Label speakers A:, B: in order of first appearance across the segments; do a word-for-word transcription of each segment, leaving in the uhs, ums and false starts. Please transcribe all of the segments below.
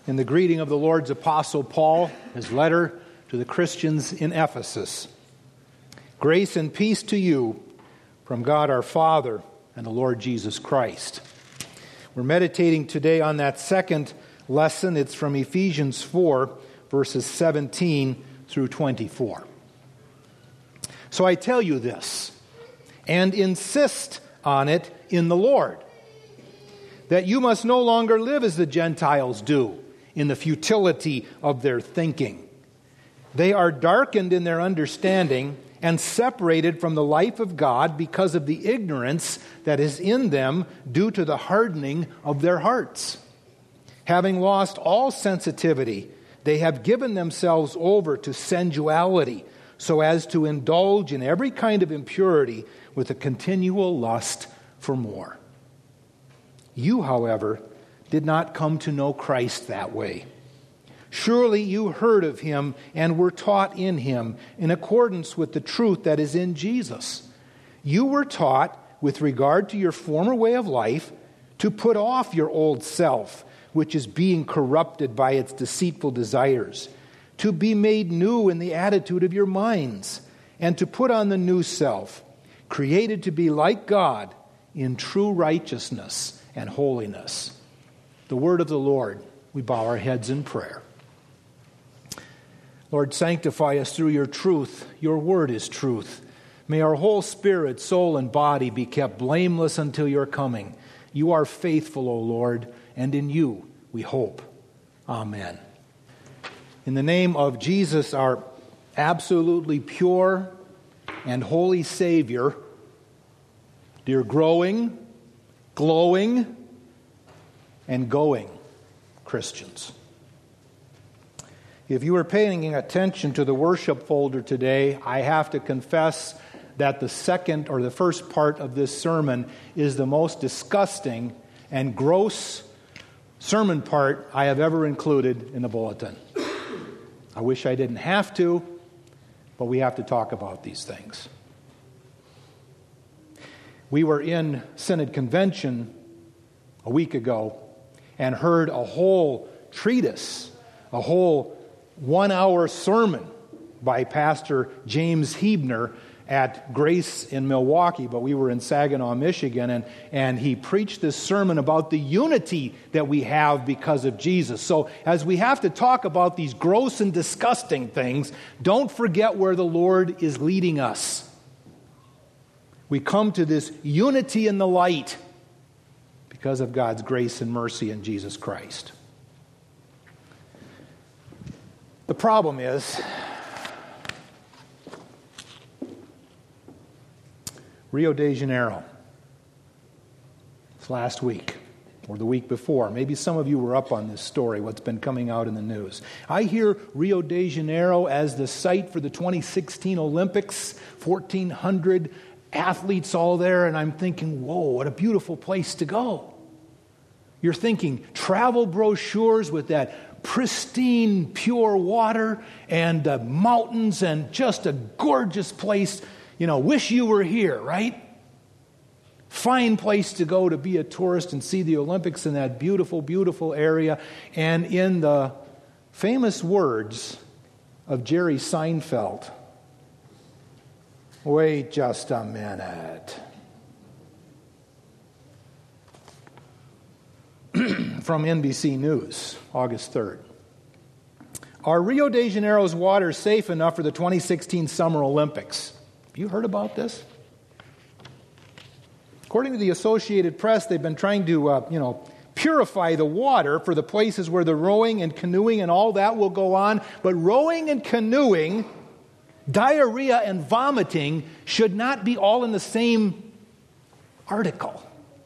A: in the greeting of the Lord's Apostle Paul, his letter to the Christians in Ephesus. Grace and peace to you from God our Father and the Lord Jesus Christ. We're meditating today on that second lesson. It's from Ephesians four, verses seventeen through twenty-four. So I tell you this, and insist on it in the Lord, that you must no longer live as the Gentiles do, in the futility of their thinking. They are darkened in their understanding and separated from the life of God because of the ignorance that is in them due to the hardening of their hearts. Having lost all sensitivity, they have given themselves over to sensuality so as to indulge in every kind of impurity with a continual lust for more. You, however, did not come to know Christ that way. Surely you heard of him and were taught in him in accordance with the truth that is in Jesus. You were taught, with regard to your former way of life, to put off your old self, which is being corrupted by its deceitful desires, to be made new in the attitude of your minds, and to put on the new self, created to be like God in true righteousness and holiness. The word of the Lord. We bow our heads in prayer. Lord, sanctify us through your truth. Your word is truth. May our whole spirit, soul, and body be kept blameless until your coming. You are faithful, O Lord, and in you we hope. Amen. In the name of Jesus, our absolutely pure and holy Savior, dear growing, glowing, and going Christians. If you were paying attention to the worship folder today, I have to confess that the second or the first part of this sermon is the most disgusting and gross sermon part I have ever included in the bulletin. I wish I didn't have to, but we have to talk about these things. We were in Synod Convention a week ago and heard a whole treatise, a whole one-hour sermon by Pastor James Hebner at Grace in Milwaukee, but we were in Saginaw, Michigan, and, and he preached this sermon about the unity that we have because of Jesus. So as we have to talk about these gross and disgusting things, don't forget where the Lord is leading us. We come to this unity in the light because of God's grace and mercy in Jesus Christ. The problem is, Rio de Janeiro. It's last week, or the week before. Maybe some of you were up on this story, what's been coming out in the news. I hear Rio de Janeiro as the site for the twenty sixteen Olympics, fourteen hundred athletes all there, and I'm thinking, whoa, what a beautiful place to go. You're thinking travel brochures with that pristine, pure water and uh, mountains and just a gorgeous place. You know, wish you were here, right? Fine place to go to be a tourist and see the Olympics in that beautiful, beautiful area. And in the famous words of Jerry Seinfeld, wait just a minute. From N B C News, August third. Are Rio de Janeiro's waters safe enough for the twenty sixteen Summer Olympics? Have you heard about this? According to the Associated Press, they've been trying to, uh, you know, purify the water for the places where the rowing and canoeing and all that will go on. But rowing and canoeing, diarrhea and vomiting should not be all in the same article.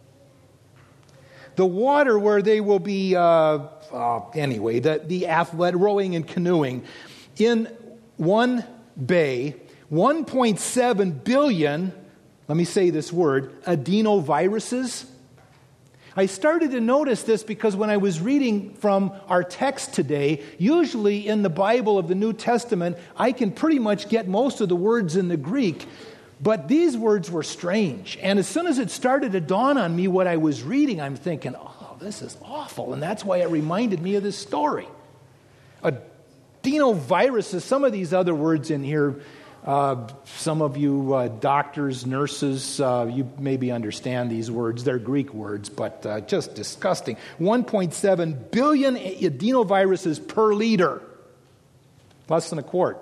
A: The water where they will be, uh, uh, anyway, the, the athlete rowing and canoeing, in one bay, one point seven billion, let me say this word, adenoviruses. I started to notice this because when I was reading from our text today, usually in the Bible of the New Testament, I can pretty much get most of the words in the Greek. But these words were strange. And as soon as it started to dawn on me what I was reading, I'm thinking, oh this is awful. And that's why it reminded me of this story. Adenoviruses, some of these other words in here, uh, some of you uh, doctors, nurses, uh, you maybe understand these words. They're Greek words, but uh, just disgusting. one point seven billion adenoviruses per liter. Less than a quart.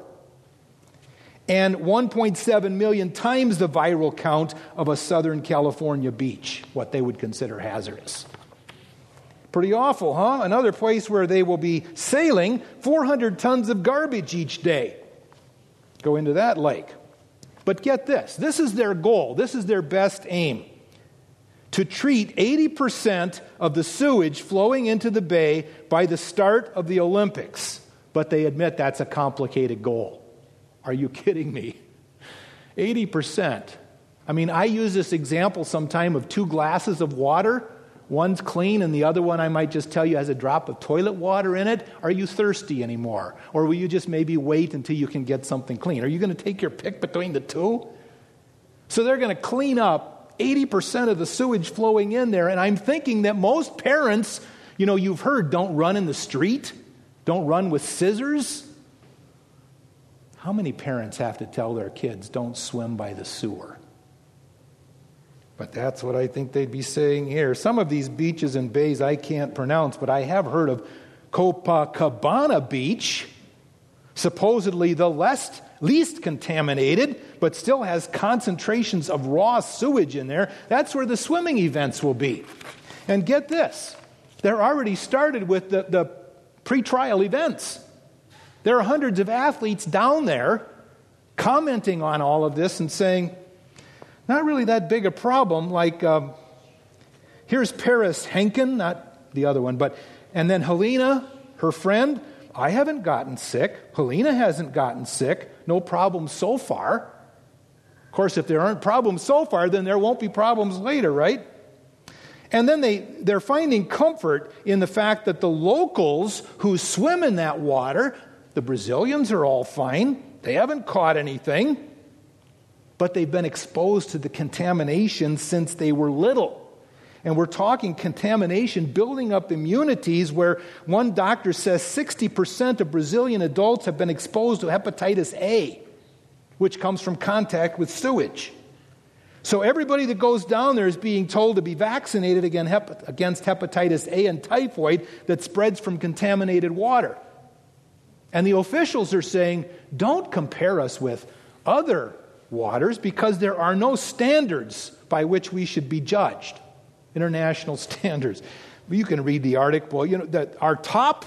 A: And one point seven million times the viral count of a Southern California beach, what they would consider hazardous. Pretty awful, huh? Another place where they will be sailing four hundred tons of garbage each day. Go into that lake. But get this. This is their goal. This is their best aim. To treat eighty percent of the sewage flowing into the bay by the start of the Olympics. But they admit that's a complicated goal. Are you kidding me? eighty percent. I mean, I use this example sometime of two glasses of water. One's clean and the other one, I might just tell you, has a drop of toilet water in it. Are you thirsty anymore? Or will you just maybe wait until you can get something clean? Are you going to take your pick between the two? So they're going to clean up eighty percent of the sewage flowing in there. And I'm thinking that most parents, you know, you've heard, don't run in the street. Don't run with scissors. How many parents have to tell their kids, don't swim by the sewer? But that's what I think they'd be saying here. Some of these beaches and bays I can't pronounce, but I have heard of Copacabana Beach, supposedly the less, least contaminated, but still has concentrations of raw sewage in there. That's where the swimming events will be. And get this, they're already started with the, the pre-trial events. There are hundreds of athletes down there commenting on all of this and saying, not really that big a problem. Like, um, here's Paris Henkin, not the other one, but, and then Helena, her friend, I haven't gotten sick. Helena hasn't gotten sick. No problems so far. Of course, if there aren't problems so far, then there won't be problems later, right? And then they, they're finding comfort in the fact that the locals who swim in that water, the Brazilians are all fine. They haven't caught anything. But they've been exposed to the contamination since they were little. And we're talking contamination building up immunities where one doctor says sixty percent of Brazilian adults have been exposed to hepatitis A, which comes from contact with sewage. So everybody that goes down there is being told to be vaccinated against hepatitis A and typhoid that spreads from contaminated water. And the officials are saying, don't compare us with other waters because there are no standards by which we should be judged. International standards. You can read the article. You know that our top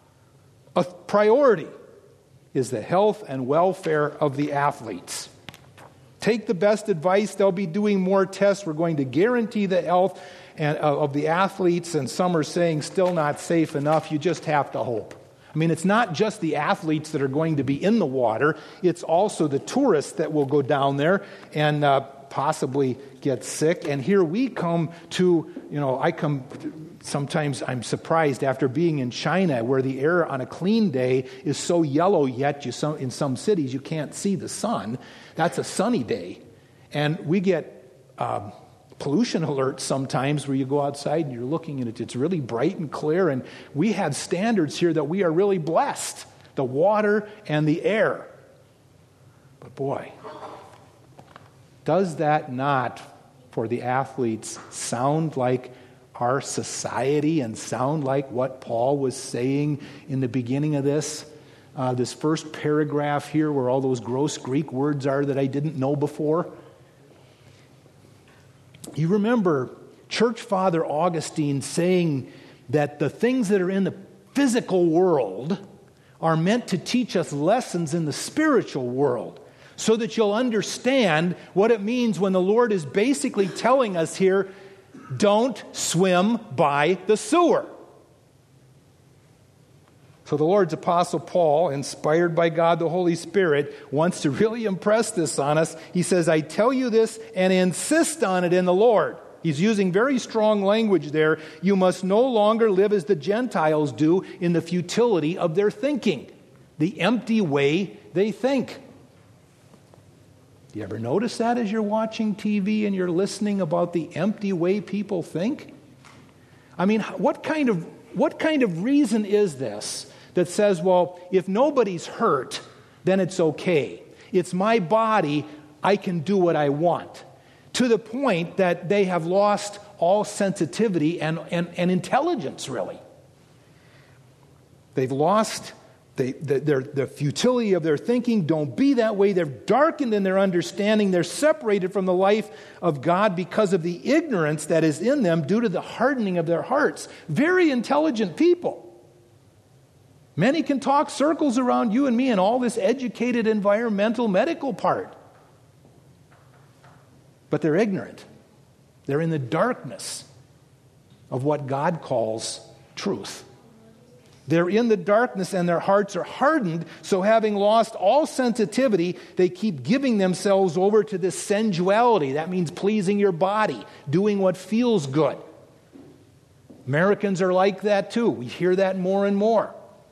A: priority is the health and welfare of the athletes. Take the best advice. They'll be doing more tests. We're going to guarantee the health and, uh, of the athletes, and some are saying still not safe enough. You just have to hope. I mean, it's not just the athletes that are going to be in the water. It's also the tourists that will go down there and uh, possibly get sick. And here we come to, you know, I come, sometimes I'm surprised after being in China where the air on a clean day is so yellow yet you some, in some cities you can't see the sun. That's a sunny day. And we get um, pollution alerts sometimes where you go outside and you're looking at it, it's really bright and clear, and we have standards here that we are really blessed, the water and the air. But boy, does that not, for the athletes, sound like our society and sound like what Paul was saying in the beginning of this? Uh, this first paragraph here where all those gross Greek words are that I didn't know before. You remember Church Father Augustine saying that the things that are in the physical world are meant to teach us lessons in the spiritual world so that you'll understand what it means when the Lord is basically telling us here, don't swim by the sewer. So the Lord's Apostle Paul, inspired by God the Holy Spirit, wants to really impress this on us. He says, I tell you this and insist on it in the Lord. He's using very strong language there. You must no longer live as the Gentiles do in the futility of their thinking, the empty way they think. Do you ever notice that as you're watching T V and you're listening about the empty way people think? I mean, what kind of what kind of reason is this that says, well, if nobody's hurt, then it's okay. It's my body, I can do what I want. To the point that they have lost all sensitivity and, and, and intelligence, really. They've lost they, the, their, the futility of their thinking. Don't be that way. They're darkened in their understanding. They're separated from the life of God because of the ignorance that is in them due to the hardening of their hearts. Very intelligent people. Many can talk circles around you and me and all this educated environmental medical part. But they're ignorant. They're in the darkness of what God calls truth. They're in the darkness and their hearts are hardened, so having lost all sensitivity, they keep giving themselves over to this sensuality. That means pleasing your body, doing what feels good. Americans are like that too. We hear that more and more.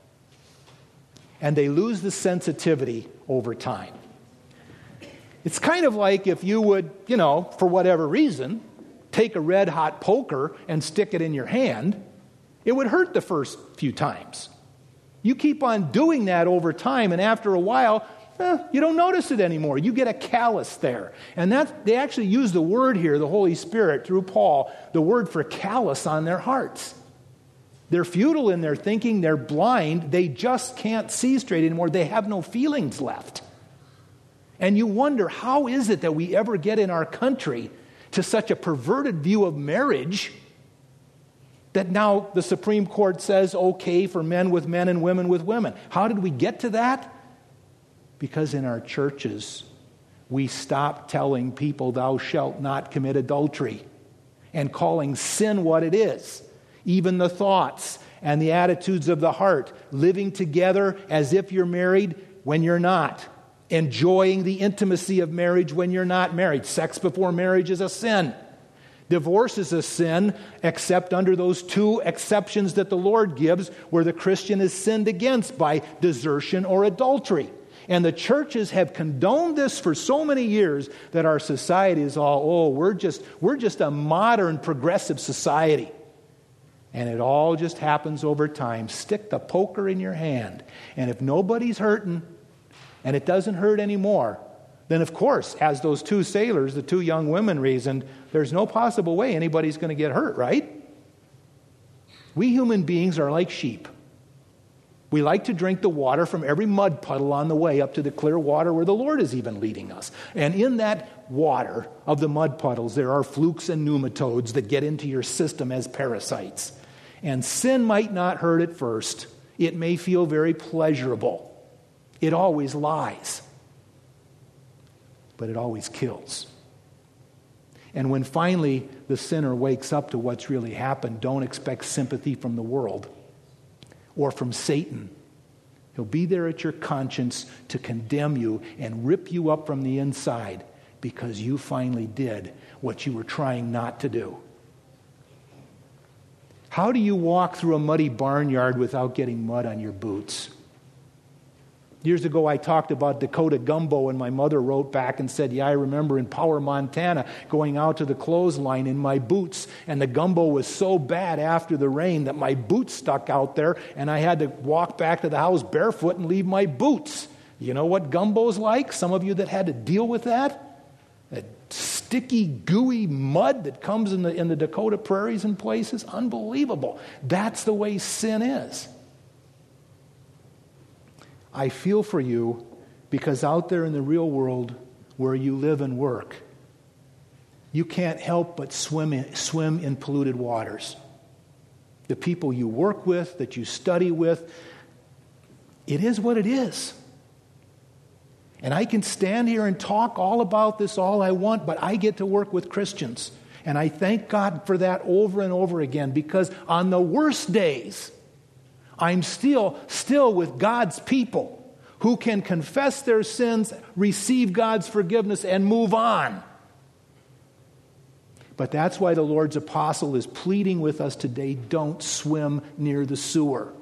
A: And they lose the sensitivity over time. It's kind of like if you would, you know, for whatever reason, take a red hot poker and stick it in your hand. It would hurt the first few times. You keep on doing that over time, and after a while, eh, you don't notice it anymore. You get a callus there. And that they actually use the word here, the Holy Spirit, through Paul, the word for callus on their hearts. They're futile in their thinking. They're blind. They just can't see straight anymore. They have no feelings left. And you wonder, how is it that we ever get in our country to such a perverted view of marriage that now the Supreme Court says okay for men with men and women with women? How did we get to that? Because in our churches, we stopped telling people, thou shalt not commit adultery, and calling sin what it is. Even the thoughts and the attitudes of the heart, living together as if you're married when you're not. Enjoying the intimacy of marriage when you're not married. Sex before marriage is a sin. Divorce is a sin, except under those two exceptions that the Lord gives, where the Christian is sinned against by desertion or adultery. And the churches have condoned this for so many years that our society is all, oh, we're just, we're just a modern progressive society. And it all just happens over time. Stick the poker in your hand. And if nobody's hurting, and it doesn't hurt anymore, then of course, as those two sailors, the two young women reasoned, there's no possible way anybody's going to get hurt, right? We human beings are like sheep. We like to drink the water from every mud puddle on the way up to the clear water where the Lord is even leading us. And in that water of the mud puddles, there are flukes and nematodes that get into your system as parasites. And sin might not hurt at first. It may feel very pleasurable. It always lies. But it always kills. And when finally the sinner wakes up to what's really happened, don't expect sympathy from the world or from Satan. He'll be there at your conscience to condemn you and rip you up from the inside because you finally did what you were trying not to do. How do you walk through a muddy barnyard without getting mud on your boots? Years ago, I talked about Dakota gumbo, and my mother wrote back and said, yeah, I remember in Power, Montana, going out to the clothesline in my boots, and the gumbo was so bad after the rain that my boots stuck out there, and I had to walk back to the house barefoot and leave my boots. You know what gumbo's like? Some of you that had to deal with that? That sticky, gooey mud that comes in the, in the Dakota prairies and places? Unbelievable. That's the way sin is. I feel for you because out there in the real world where you live and work, you can't help but swim in, swim in polluted waters. The people you work with, that you study with, it is what it is. And I can stand here and talk all about this all I want, but I get to work with Christians. And I thank God for that over and over again, because on the worst days, I'm still, still with God's people who can confess their sins, receive God's forgiveness, and move on. But that's why the Lord's apostle is pleading with us today, don't swim near the sewer.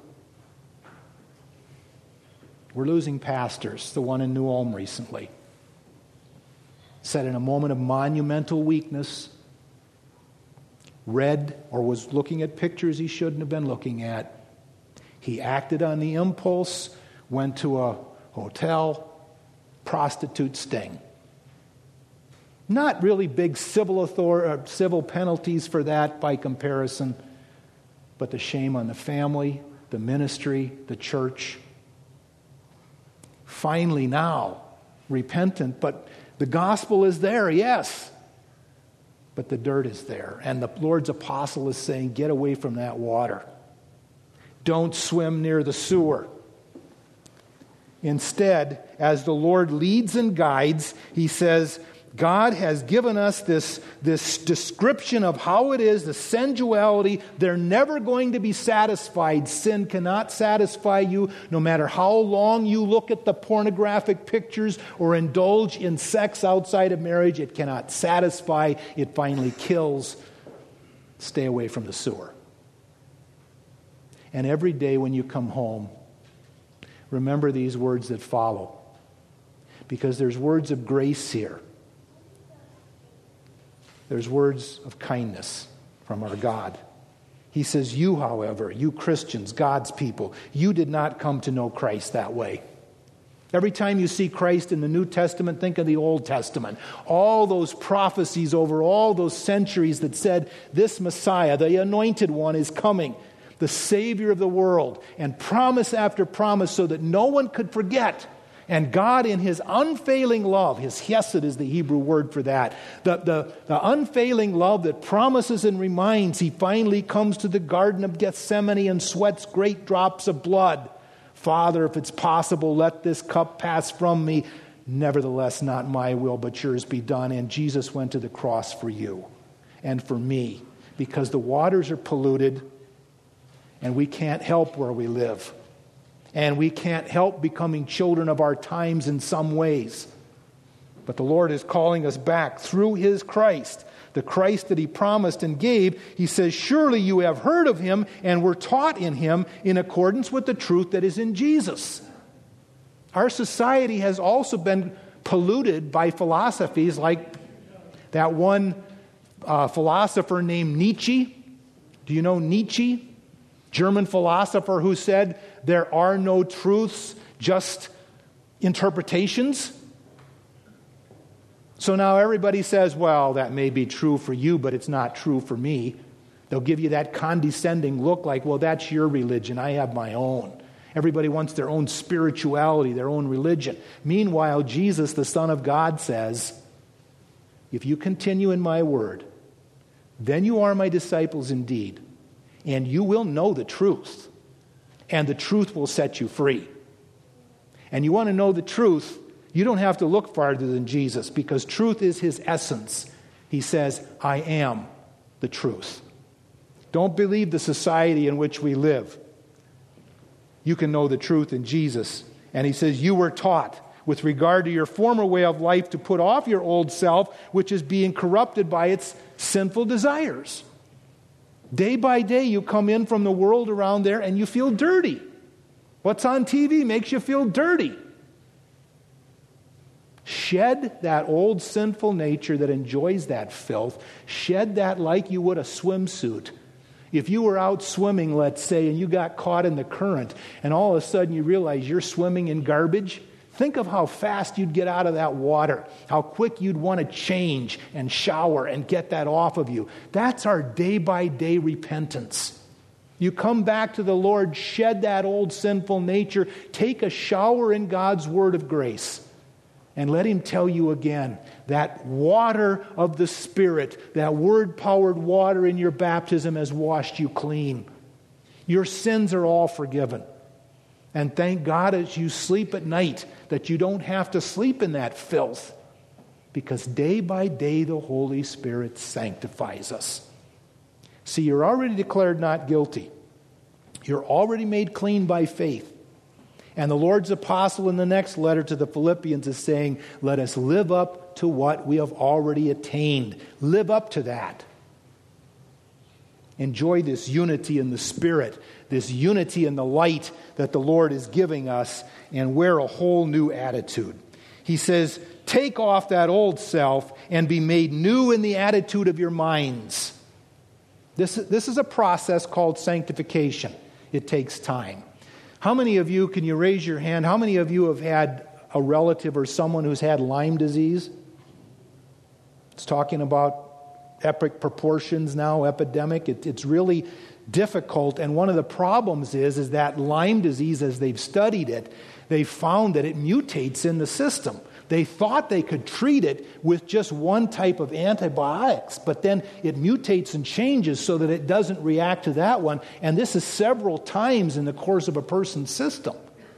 A: We're losing pastors, the one in New Ulm recently. Said in a moment of monumental weakness, read or was looking at pictures he shouldn't have been looking at. He acted on the impulse, went to a hotel, prostitute sting. Not really big civil author- civil penalties for that by comparison, but the shame on the family, the ministry, the church. Finally now, repentant, but the gospel is there, yes. But the dirt is there. And the Lord's apostle is saying, get away from that water. Don't swim near the sewer. Instead, as the Lord leads and guides, he says, God has given us this, this description of how it is, the sensuality. They're never going to be satisfied. Sin cannot satisfy you, no matter how long you look at the pornographic pictures or indulge in sex outside of marriage. It cannot satisfy. It finally kills. Stay away from the sewer. And every day when you come home, remember these words that follow. Because there's words of grace here. There's words of kindness from our God. He says, you, however, you Christians, God's people, you did not come to know Christ that way. Every time you see Christ in the New Testament, think of the Old Testament. All those prophecies over all those centuries that said, this Messiah, the Anointed One, is coming, the Savior of the world, and promise after promise so that no one could forget. And God, in his unfailing love, his hesed is the Hebrew word for that, the, the, the unfailing love that promises and reminds, he finally comes to the Garden of Gethsemane and sweats great drops of blood. Father, if it's possible, let this cup pass from me. Nevertheless, not my will, but yours be done. And Jesus went to the cross for you and for me, because the waters are polluted and we can't help where we live. And we can't help becoming children of our times in some ways. But the Lord is calling us back through his Christ, the Christ that he promised and gave. He says, surely you have heard of him and were taught in him in accordance with the truth that is in Jesus. Our society has also been polluted by philosophies like that one uh, philosopher named Nietzsche. Do you know Nietzsche? German philosopher who said, there are no truths, just interpretations. So now everybody says, well, that may be true for you, but it's not true for me. They'll give you that condescending look like, well, that's your religion, I have my own. Everybody wants their own spirituality, their own religion. Meanwhile, Jesus, the Son of God, says, if you continue in my word, then you are my disciples indeed. And you will know the truth, and the truth will set you free. And you want to know the truth, you don't have to look farther than Jesus, because truth is his essence. He says, I am the truth. Don't believe the society in which we live. You can know the truth in Jesus. And he says, you were taught with regard to your former way of life to put off your old self, which is being corrupted by its sinful desires. Day by day, you come in from the world around there and you feel dirty. What's on T V makes you feel dirty. Shed that old sinful nature that enjoys that filth. Shed that like you would a swimsuit. If you were out swimming, let's say, and you got caught in the current, and all of a sudden you realize you're swimming in garbage, think of how fast you'd get out of that water, how quick you'd want to change and shower and get that off of you. That's our day-by-day repentance. You come back to the Lord, shed that old sinful nature, take a shower in God's word of grace, and let him tell you again, that water of the Spirit, that word-powered water in your baptism has washed you clean. Your sins are all forgiven. And thank God as you sleep at night that you don't have to sleep in that filth, because day by day the Holy Spirit sanctifies us. See, you're already declared not guilty. You're already made clean by faith. And the Lord's apostle in the next letter to the Philippians is saying, let us live up to what we have already attained. Live up to that. Enjoy this unity in the Spirit, this unity in the light that the Lord is giving us, and wear a whole new attitude. He says, take off that old self and be made new in the attitude of your minds. This, this is a process called sanctification. It takes time. How many of you, can you raise your hand, how many of you have had a relative or someone who's had Lyme disease? It's talking about epic proportions now, epidemic. It, it's really difficult. And one of the problems is, is that Lyme disease, as they've studied it, they found that it mutates in the system. They thought they could treat it with just one type of antibiotics, but then it mutates and changes so that it doesn't react to that one. And this is several times in the course of a person's system.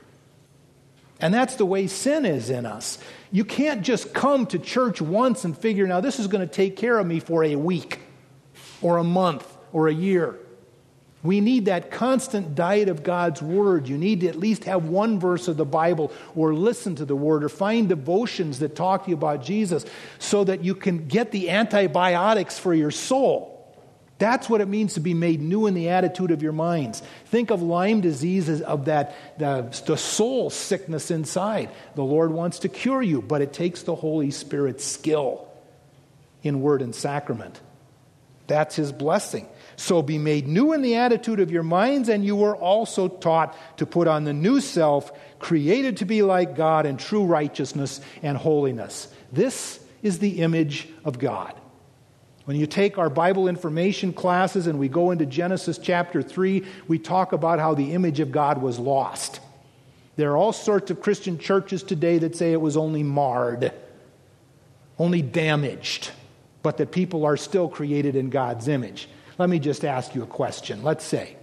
A: And that's the way sin is in us. You can't just come to church once and figure, now this is going to take care of me for a week or a month or a year. We need that constant diet of God's Word. You need to at least have one verse of the Bible or listen to the Word or find devotions that talk to you about Jesus so that you can get the antibiotics for your soul. That's what it means to be made new in the attitude of your minds. Think of Lyme disease as of that the, the soul sickness inside. The Lord wants to cure you, but it takes the Holy Spirit's skill in word and sacrament. That's His blessing. So be made new in the attitude of your minds, and you were also taught to put on the new self, created to be like God in true righteousness and holiness. This is the image of God. When you take our Bible information classes and we go into Genesis chapter three, we talk about how the image of God was lost. There are all sorts of Christian churches today that say it was only marred, only damaged, but that people are still created in God's image. Let me just ask you a question. Let's say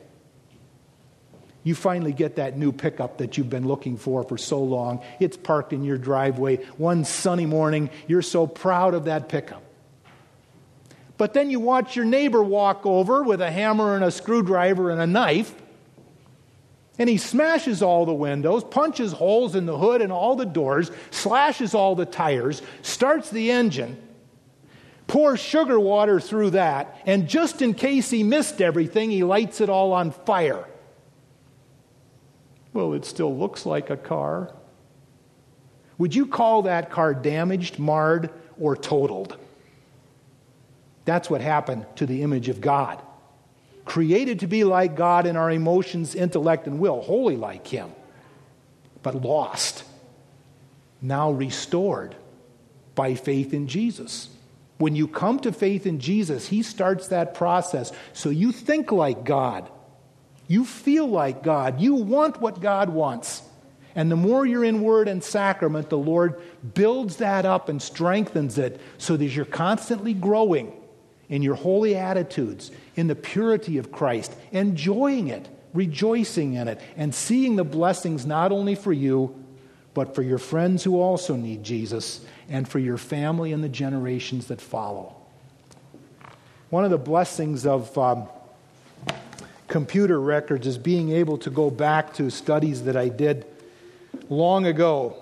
A: you finally get that new pickup that you've been looking for for so long. It's parked in your driveway. One sunny morning, you're so proud of that pickup. But then you watch your neighbor walk over with a hammer and a screwdriver and a knife, and he smashes all the windows, punches holes in the hood and all the doors, slashes all the tires, starts the engine, pours sugar water through that, and just in case he missed everything, he lights it all on fire. Well, it still looks like a car. Would you call that car damaged, marred, or totaled? That's what happened to the image of God. Created to be like God in our emotions, intellect, and will, holy like Him, but lost. Now restored by faith in Jesus. When you come to faith in Jesus, He starts that process. So you think like God. You feel like God. You want what God wants. And the more you're in word and sacrament, the Lord builds that up and strengthens it so that you're constantly growing in your holy attitudes, in the purity of Christ, enjoying it, rejoicing in it, and seeing the blessings not only for you, but for your friends who also need Jesus, and for your family and the generations that follow. One of the blessings of um, computer records is being able to go back to studies that I did long ago.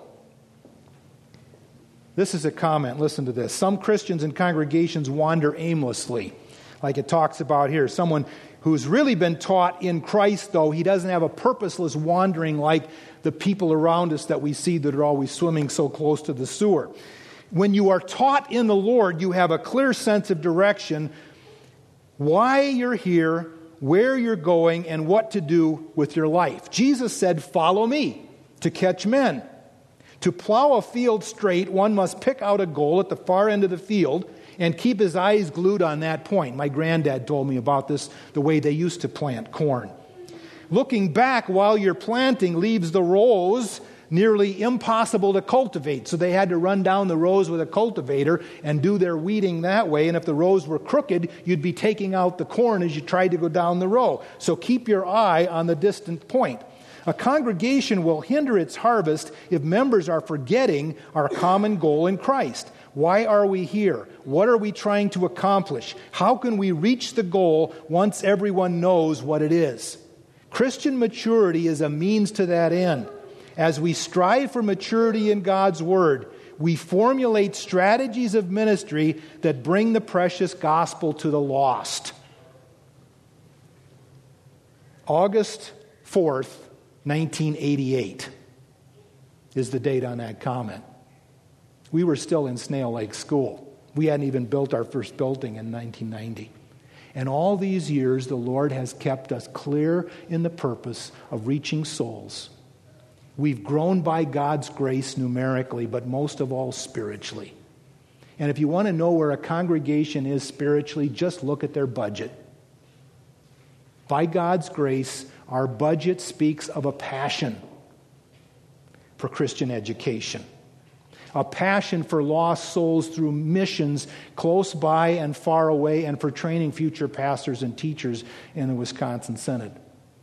A: This is a comment. Listen to this. Some Christians and congregations wander aimlessly, like it talks about here. Someone who's really been taught in Christ, though, he doesn't have a purposeless wandering like the people around us that we see that are always swimming so close to the sewer. When you are taught in the Lord, you have a clear sense of direction, why you're here, where you're going, and what to do with your life. Jesus said, "Follow me to catch men." To plow a field straight, one must pick out a goal at the far end of the field and keep his eyes glued on that point. My granddad told me about this, the way they used to plant corn. Looking back while you're planting leaves the rows nearly impossible to cultivate. So they had to run down the rows with a cultivator and do their weeding that way. And if the rows were crooked, you'd be taking out the corn as you tried to go down the row. So keep your eye on the distant point. A congregation will hinder its harvest if members are forgetting our common goal in Christ. Why are we here? What are we trying to accomplish? How can we reach the goal once everyone knows what it is? Christian maturity is a means to that end. As we strive for maturity in God's Word, we formulate strategies of ministry that bring the precious gospel to the lost. August fourth, nineteen eighty-eight is the date on that comment. We were still in Snail Lake School. We hadn't even built our first building in nineteen ninety. And all these years, the Lord has kept us clear in the purpose of reaching souls. We've grown by God's grace numerically, but most of all spiritually. And if you want to know where a congregation is spiritually, just look at their budget. By God's grace, our budget speaks of a passion for Christian education. A passion for lost souls through missions close by and far away, and for training future pastors and teachers in the Wisconsin Synod.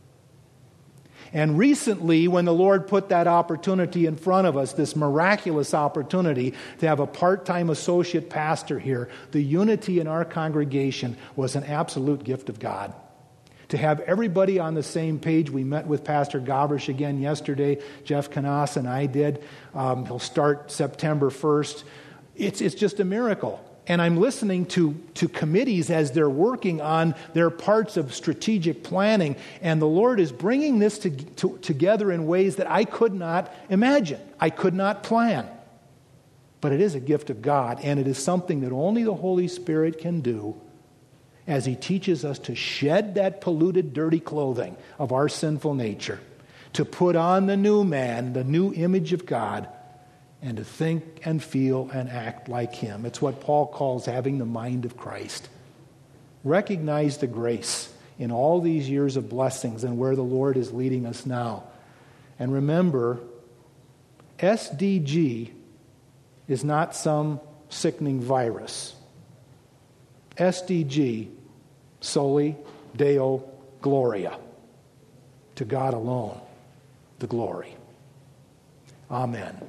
A: And recently, when the Lord put that opportunity in front of us, this miraculous opportunity to have a part-time associate pastor here, the unity in our congregation was an absolute gift of God. To have everybody on the same page. We met with Pastor Gavrish again yesterday. Jeff Canas and I did. Um, he'll start September first. It's, it's just a miracle. And I'm listening to, to committees as they're working on their parts of strategic planning. And the Lord is bringing this to, to, together in ways that I could not imagine. I could not plan. But it is a gift of God. And it is something that only the Holy Spirit can do, as He teaches us to shed that polluted, dirty clothing of our sinful nature, to put on the new man, the new image of God, and to think and feel and act like Him. It's what Paul calls having the mind of Christ. Recognize the grace in all these years of blessings and where the Lord is leading us now. And remember, S D G is not some sickening virus. S D G, Soli Deo Gloria. To God alone, the glory. Amen.